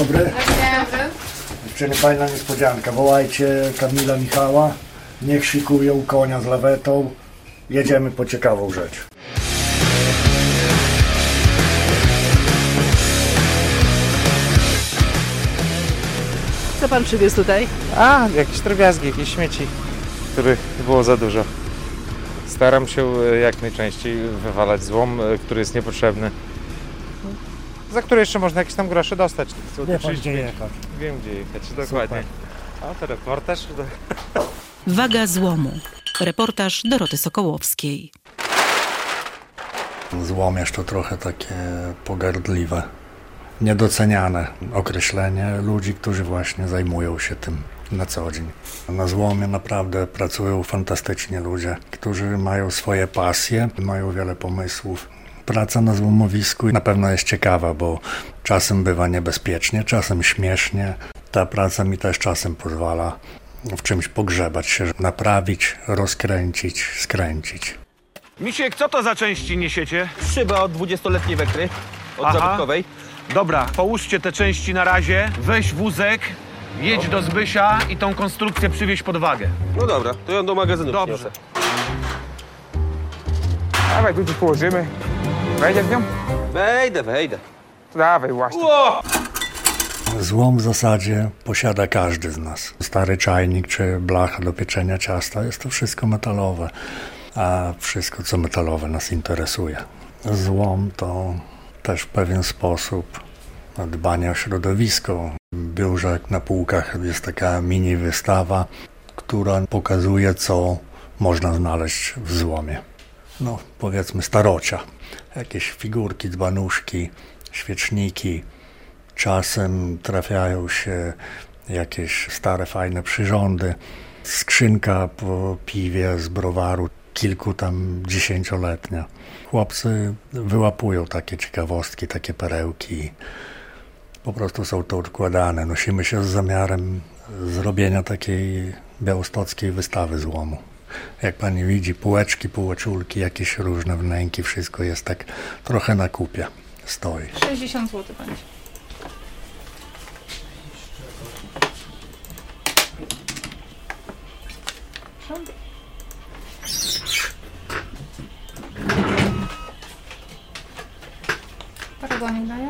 dobry. Dzień dobry. Dziewczyny, fajna niespodzianka. Wołajcie Kamila Michała. Niech szykują konia z lawetą. Jedziemy po ciekawą rzecz. Co pan przywiózł tutaj? Jakieś drobiazgi, jakieś śmieci, których było za dużo. Staram się jak najczęściej wywalać złom, który jest niepotrzebny. Za który jeszcze można jakieś tam grosze dostać. Wie pan, gdzie jechać. Wiem, gdzie jechać, dokładnie. A to reportaż. Waga złomu. Reportaż Doroty Sokołowskiej. Złomierz to trochę takie pogardliwe, niedoceniane określenie ludzi, którzy właśnie zajmują się tym na co dzień. Na złomie naprawdę pracują fantastycznie ludzie, którzy mają swoje pasje, mają wiele pomysłów. Praca na złomowisku na pewno jest ciekawa, bo czasem bywa niebezpiecznie, czasem śmiesznie. Ta praca mi też czasem pozwala w czymś pogrzebać się, naprawić, rozkręcić, skręcić. Misiek, co to za części niesiecie? Szyba od 20-letniej Wekry, od zabytkowej. Dobra, połóżcie te części na razie, weź wózek, jedź do Zbysia i tą konstrukcję przywieź pod wagę. No dobra, to ją do magazynu Dobrze. przyniosę. Dawaj, tu ci położymy. Wejdziesz w nią? Wejdę. Dawaj, właśnie. Złom w zasadzie posiada każdy z nas. Stary czajnik czy blacha do pieczenia ciasta, jest to wszystko metalowe, a wszystko co metalowe nas interesuje. Złom to też w pewien sposób dbanie o środowisko. W biurze na półkach jest taka mini wystawa, która pokazuje, co można znaleźć w złomie. No, powiedzmy starocia. Jakieś figurki, dzbanuszki, świeczniki. Czasem trafiają się jakieś stare, fajne przyrządy. Skrzynka po piwie z browaru, kilku tam 10-letnia. Chłopcy wyłapują takie ciekawostki, takie perełki. Po prostu są to odkładane. Nosimy się z zamiarem zrobienia takiej białostockiej wystawy złomu. Jak pani widzi, półeczki, półeczulki, jakieś różne wnęki, wszystko jest tak trochę na kupie. Stoi. 60 zł będzie. Paragonik daję.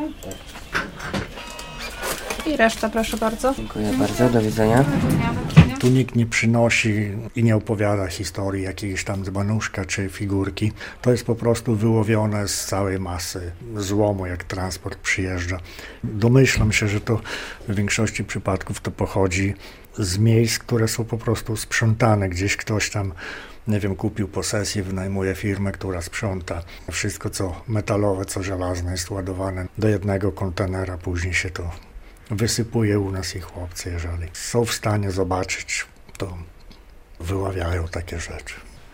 I reszta, proszę bardzo. Dziękuję bardzo, do widzenia. Tu nikt nie przynosi i nie opowiada historii jakiejś tam dzbanuszka czy figurki. To jest po prostu wyłowione z całej masy złomu, jak transport przyjeżdża. Domyślam się, że to w większości przypadków to pochodzi z miejsc, które są po prostu sprzątane. Gdzieś ktoś tam, nie wiem, kupił posesję, wynajmuje firmę, która sprząta. Wszystko co metalowe, co żelazne jest ładowane do jednego kontenera, później się to wysypuje u nas i chłopcy, jeżeli są w stanie zobaczyć, to wyławiają takie rzeczy.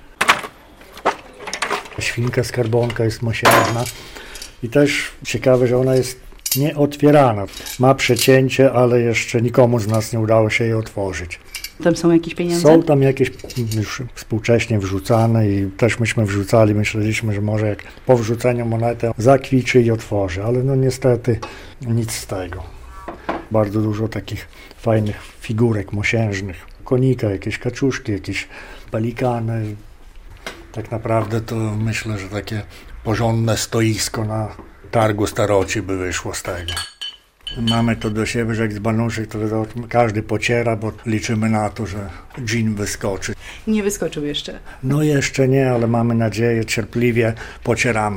Świnka skarbonka jest mosiężna i też ciekawe, że ona jest nieotwierana. Ma przecięcie, ale jeszcze nikomu z nas nie udało się jej otworzyć. Tam są jakieś pieniądze? Są tam jakieś już współcześnie wrzucane i też myśmy wrzucali, myśleliśmy, że może jak po wrzuceniu monetę zakwiczy i otworzy, ale no niestety nic z tego. Bardzo dużo takich fajnych figurek mosiężnych, konika, jakieś kaczuszki, jakieś pelikany. Tak naprawdę to myślę, że takie porządne stoisko na targu staroci by wyszło z tego. Mamy to do siebie, że jak z banuszek to każdy pociera, bo liczymy na to, że dżin wyskoczy. Nie wyskoczył jeszcze. No jeszcze nie, ale mamy nadzieję, cierpliwie pocieramy.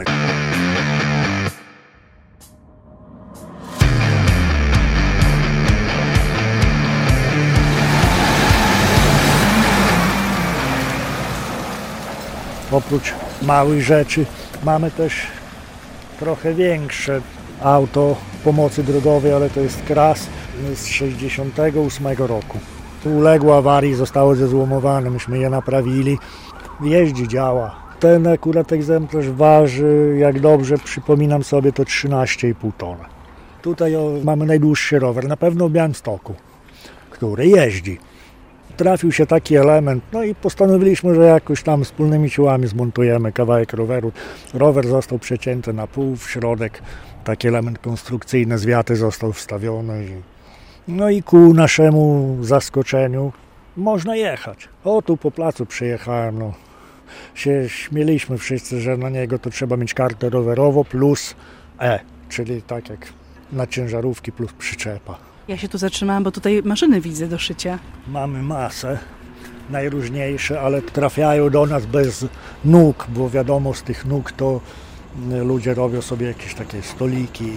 Oprócz małych rzeczy mamy też trochę większe auto pomocy drogowej, ale to jest Kras z 68 roku. Uległo awarii, zostało zezłomowane, myśmy je naprawili. Jeździ, działa. Ten akurat egzemplarz waży, jak dobrze przypominam sobie, to 13,5 tony. Tutaj mamy najdłuższy rower, na pewno w Białymstoku, który jeździ. trafił się taki element, no i postanowiliśmy, że jakoś tam wspólnymi siłami zmontujemy kawałek roweru. Rower został przecięty na pół, w środek taki element konstrukcyjny, zwiaty został wstawiony. No i ku naszemu zaskoczeniu można jechać. O, tu po placu przyjechałem, no. Się śmieliśmy wszyscy, że na niego to trzeba mieć kartę rowerową plus czyli tak jak na ciężarówki plus przyczepa. Ja się tu zatrzymałam, bo tutaj maszyny widzę do szycia. Mamy masę, najróżniejsze, ale trafiają do nas bez nóg, bo wiadomo, z tych nóg to ludzie robią sobie jakieś takie stoliki.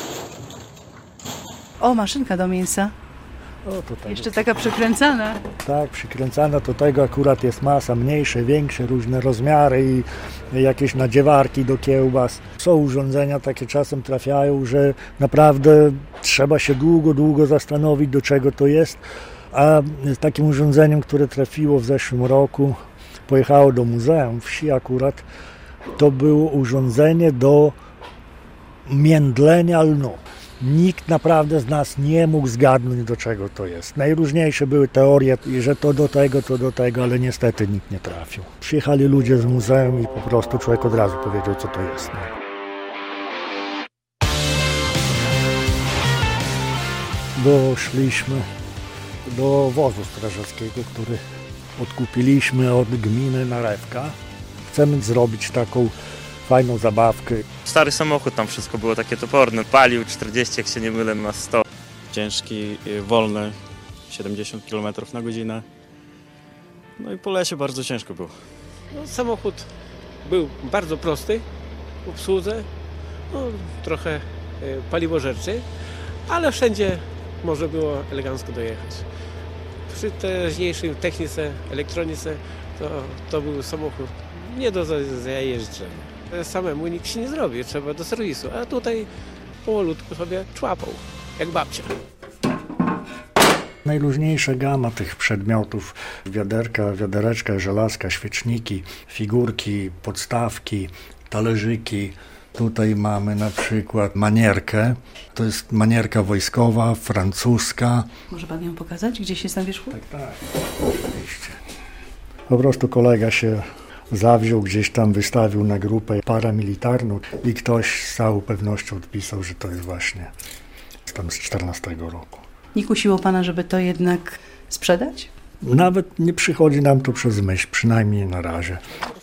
O, maszynka do mięsa. O, tutaj. Jeszcze taka przykręcana. Tak, przykręcana do tego akurat jest masa, mniejsze, większe, różne rozmiary i jakieś nadziewarki do kiełbas. Są urządzenia takie czasem trafiają, że naprawdę trzeba się długo zastanowić, do czego to jest. A takim urządzeniem, które trafiło w zeszłym roku, pojechało do muzeum wsi akurat, to było urządzenie do międlenia lnu. Nikt naprawdę z nas nie mógł zgadnąć, do czego to jest. Najróżniejsze były teorie, że to do tego, ale niestety nikt nie trafił. Przyjechali ludzie z muzeum i po prostu człowiek od razu powiedział, co to jest. Doszliśmy do wozu strażackiego, który odkupiliśmy od gminy Narewka. Chcemy zrobić taką fajną zabawkę. Stary samochód, tam wszystko było takie toporne. Palił 40, jak się nie mylę, na 100. Ciężki, wolny, 70 km na godzinę. No i po lesie bardzo ciężko było. No, samochód był bardzo prosty w obsłudze, trochę paliwożerczy, ale wszędzie można było elegancko dojechać. Przy teraźniejszej technice, elektronice to był samochód nie do zajeżdżenia. Samemu nikt się nie zrobi, trzeba do serwisu, a tutaj powolutku sobie człapał, jak babcia. Najróżniejsza gama tych przedmiotów, wiadereczka, żelazka, świeczniki, figurki, podstawki, talerzyki. Tutaj mamy na przykład manierkę, to jest manierka wojskowa, francuska. Może pan ją pokazać, gdzieś jest na wierzchu? Tak, oczywiście. Po prostu kolega się zawziął, gdzieś tam wystawił na grupę paramilitarną i ktoś z całą pewnością odpisał, że to jest właśnie tam z 14 roku. Nie kusiło pana, żeby to jednak sprzedać? Nawet nie przychodzi nam to przez myśl, przynajmniej na razie.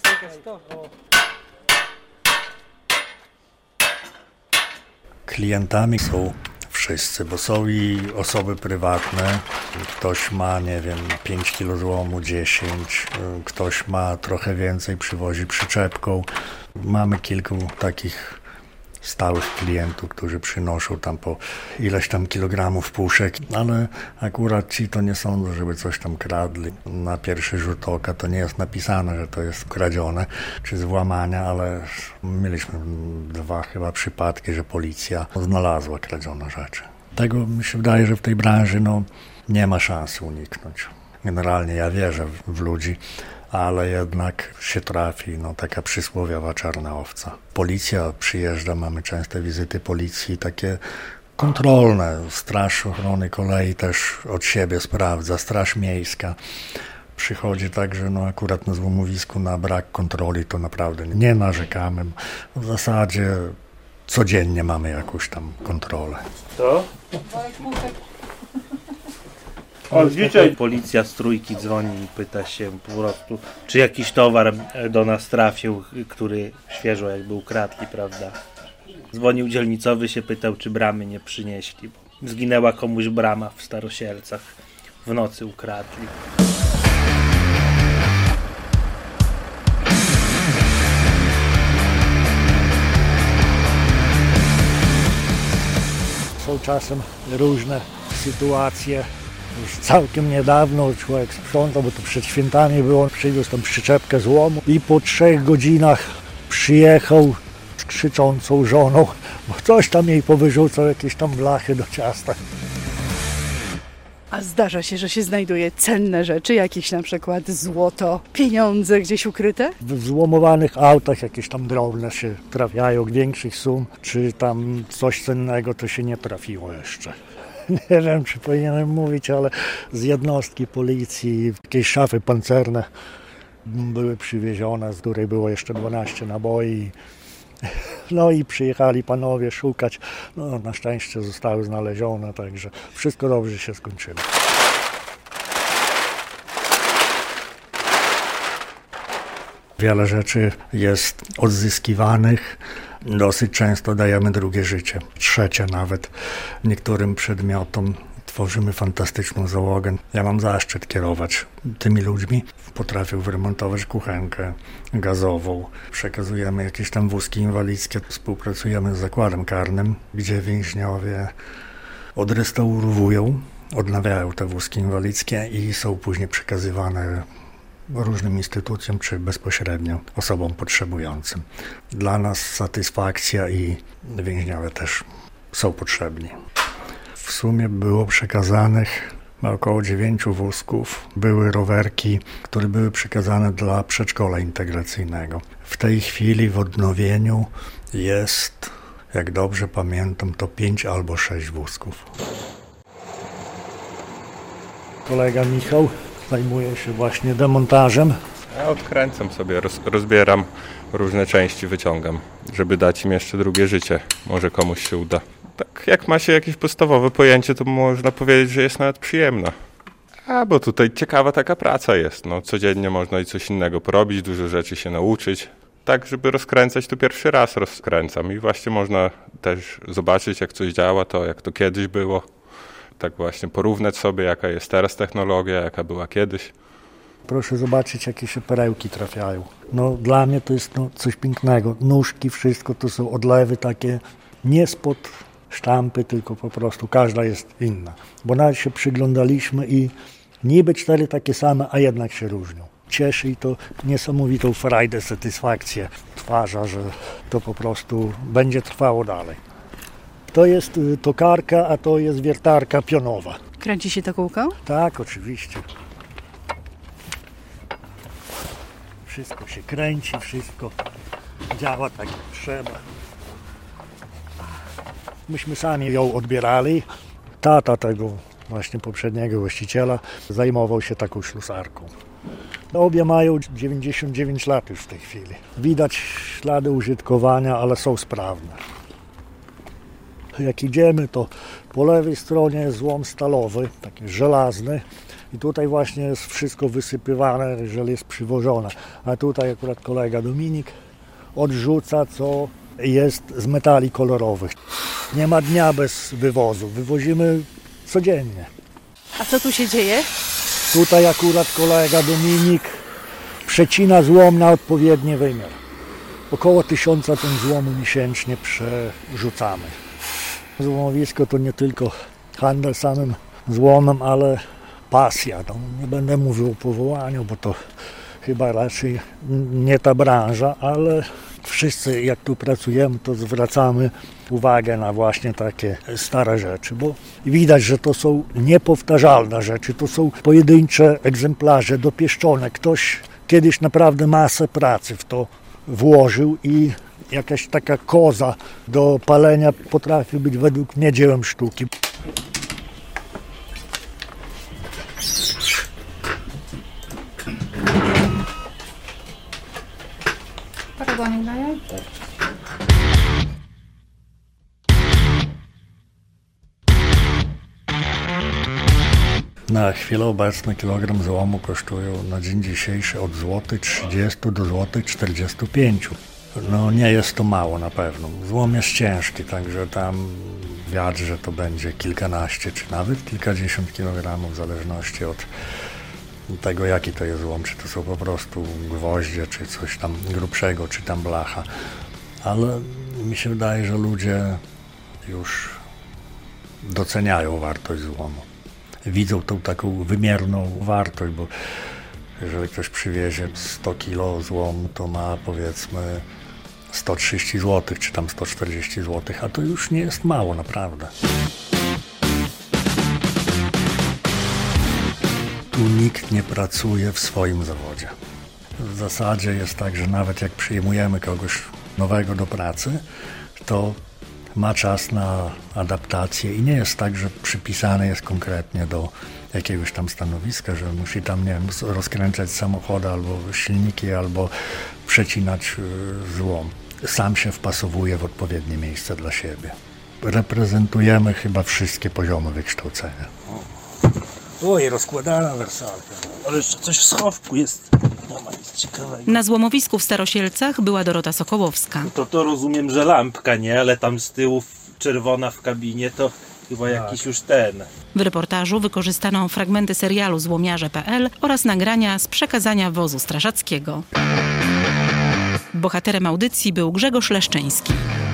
Klientami są wszyscy, bo są i osoby prywatne. Ktoś ma, 5 kg złomu, 10, ktoś ma trochę więcej, przywozi przyczepką. Mamy kilku takich stałych klientów, którzy przynoszą tam po ileś tam kilogramów puszek, ale akurat ci to nie sądzą, żeby coś tam kradli. Na pierwszy rzut oka to nie jest napisane, że to jest kradzione czy z włamania, ale mieliśmy 2 chyba przypadki, że policja znalazła kradzione rzeczy. Tego mi się wydaje, że w tej branży nie ma szansy uniknąć. Generalnie ja wierzę w ludzi, ale jednak się trafi taka przysłowiowa czarna owca. Policja przyjeżdża, mamy częste wizyty policji, takie kontrolne. Straż Ochrony Kolei też od siebie sprawdza, Straż Miejska. Przychodzi tak, że akurat na złomowisku na brak kontroli to naprawdę nie narzekamy. W zasadzie codziennie mamy jakąś tam kontrolę. To? O, dzisiaj policja z Trójki dzwoni i pyta się po prostu, czy jakiś towar do nas trafił, który świeżo jakby ukradli, prawda? Dzwonił dzielnicowy, się pytał, czy bramy nie przynieśli, bo zginęła komuś brama w Starosielcach, w nocy ukradli. Są czasem różne sytuacje. Już całkiem niedawno człowiek sprzątał, bo to przed świętami było, przywiózł tam przyczepkę złomu i po 3 godzinach przyjechał z krzyczącą żoną, bo coś tam jej powyrzucał, jakieś tam blachy do ciasta. A zdarza się, że się znajduje cenne rzeczy, jakieś na przykład złoto, pieniądze gdzieś ukryte? W złomowanych autach jakieś tam drobne się trafiają, większych sum, czy tam coś cennego to się nie trafiło jeszcze. Nie wiem, czy powinienem mówić, ale z jednostki policji jakieś szafy pancerne były przywiezione, z której było jeszcze 12 naboi. No i przyjechali panowie szukać. No, na szczęście zostały znalezione, także wszystko dobrze się skończyło. Wiele rzeczy jest odzyskiwanych. Dosyć często dajemy drugie życie, trzecie nawet. Niektórym przedmiotom tworzymy fantastyczną załogę. Ja mam zaszczyt kierować tymi ludźmi. Potrafię wyremontować kuchenkę gazową. Przekazujemy jakieś tam wózki inwalidzkie. Współpracujemy z zakładem karnym, gdzie więźniowie odrestaurowują, odnawiają te wózki inwalidzkie i są później przekazywane różnym instytucjom, czy bezpośrednio osobom potrzebującym. Dla nas satysfakcja i więźniowie też są potrzebni. W sumie było przekazanych około 9 wózków. Były rowerki, które były przekazane dla przedszkola integracyjnego. W tej chwili w odnowieniu jest, jak dobrze pamiętam, to 5 albo 6 wózków. Kolega Michał zajmuje się właśnie demontażem. Ja odkręcam sobie, rozbieram różne części, wyciągam, żeby dać im jeszcze drugie życie. Może komuś się uda. Tak jak ma się jakieś podstawowe pojęcie, to można powiedzieć, że jest nawet przyjemna. Bo tutaj ciekawa taka praca jest. No, codziennie można i coś innego porobić, dużo rzeczy się nauczyć. Tak, żeby rozkręcać, to pierwszy raz rozkręcam i właśnie można też zobaczyć, jak coś działa, to jak to kiedyś było. Tak właśnie porównać sobie, jaka jest teraz technologia, jaka była kiedyś. Proszę zobaczyć, jakie się perełki trafiają. No, dla mnie to jest coś pięknego. Nóżki, wszystko to są odlewy takie nie spod sztampy, tylko po prostu każda jest inna. Bo nawet się przyglądaliśmy i niby 4 takie same, a jednak się różnią. Cieszy i to niesamowitą frajdę, satysfakcję stwarza, że to po prostu będzie trwało dalej. To jest tokarka, a to jest wiertarka pionowa. Kręci się to kółko? Tak, oczywiście. Wszystko się kręci, wszystko działa tak jak trzeba. Myśmy sami ją odbierali. Tata tego właśnie poprzedniego właściciela zajmował się taką ślusarką. Obie mają 99 lat już w tej chwili. Widać ślady użytkowania, ale są sprawne. Jak idziemy, to po lewej stronie jest złom stalowy, taki żelazny i tutaj właśnie jest wszystko wysypywane, jeżeli jest przywożone. A tutaj akurat kolega Dominik odrzuca, co jest z metali kolorowych. Nie ma dnia bez wywozu. Wywozimy codziennie. A co tu się dzieje? Tutaj akurat kolega Dominik przecina złom na odpowiedni wymiar. Około 1000 ton złomu miesięcznie przerzucamy. Złomowisko to nie tylko handel samym złomem, ale pasja. No, nie będę mówił o powołaniu, bo to chyba raczej nie ta branża, ale wszyscy jak tu pracujemy, to zwracamy uwagę na właśnie takie stare rzeczy, bo widać, że to są niepowtarzalne rzeczy, to są pojedyncze egzemplarze dopieszczone. Ktoś kiedyś naprawdę masę pracy w to włożył i jakaś taka koza do palenia potrafi być według mnie dziełem sztuki. Paragonik daje? Na chwilę obecną kilogram złomu kosztują na dzień dzisiejszy od złotych 30 do złotych 45. No nie jest to mało na pewno. Złom jest ciężki, także tam wiatr, że to będzie kilkanaście czy nawet kilkadziesiąt kilogramów w zależności od tego, jaki to jest złom, czy to są po prostu gwoździe, czy coś tam grubszego, czy tam blacha. Ale mi się wydaje, że ludzie już doceniają wartość złomu. Widzą tą taką wymierną wartość, bo jeżeli ktoś przywiezie 100 kg złomu, to ma powiedzmy 130 zł, czy tam 140 zł, a to już nie jest mało, naprawdę. Tu nikt nie pracuje w swoim zawodzie. W zasadzie jest tak, że nawet jak przyjmujemy kogoś nowego do pracy, to ma czas na adaptację i nie jest tak, że przypisany jest konkretnie do jakiegoś tam stanowiska, że musi tam, nie wiem, rozkręcać samochody albo silniki, albo przecinać złom. Sam się wpasowuje w odpowiednie miejsce dla siebie. Reprezentujemy chyba wszystkie poziomy wykształcenia. Oj, rozkładana wersalka. Ale jeszcze coś w schowku jest. No, nic ciekawego. Na złomowisku w Starosielcach była Dorota Sokołowska. To rozumiem, że lampka, nie? Ale tam z tyłu czerwona w kabinie to chyba jakiś już ten. W reportażu wykorzystano fragmenty serialu Złomiarze.pl oraz nagrania z przekazania wozu strażackiego. Bohaterem audycji był Grzegorz Leszczyński.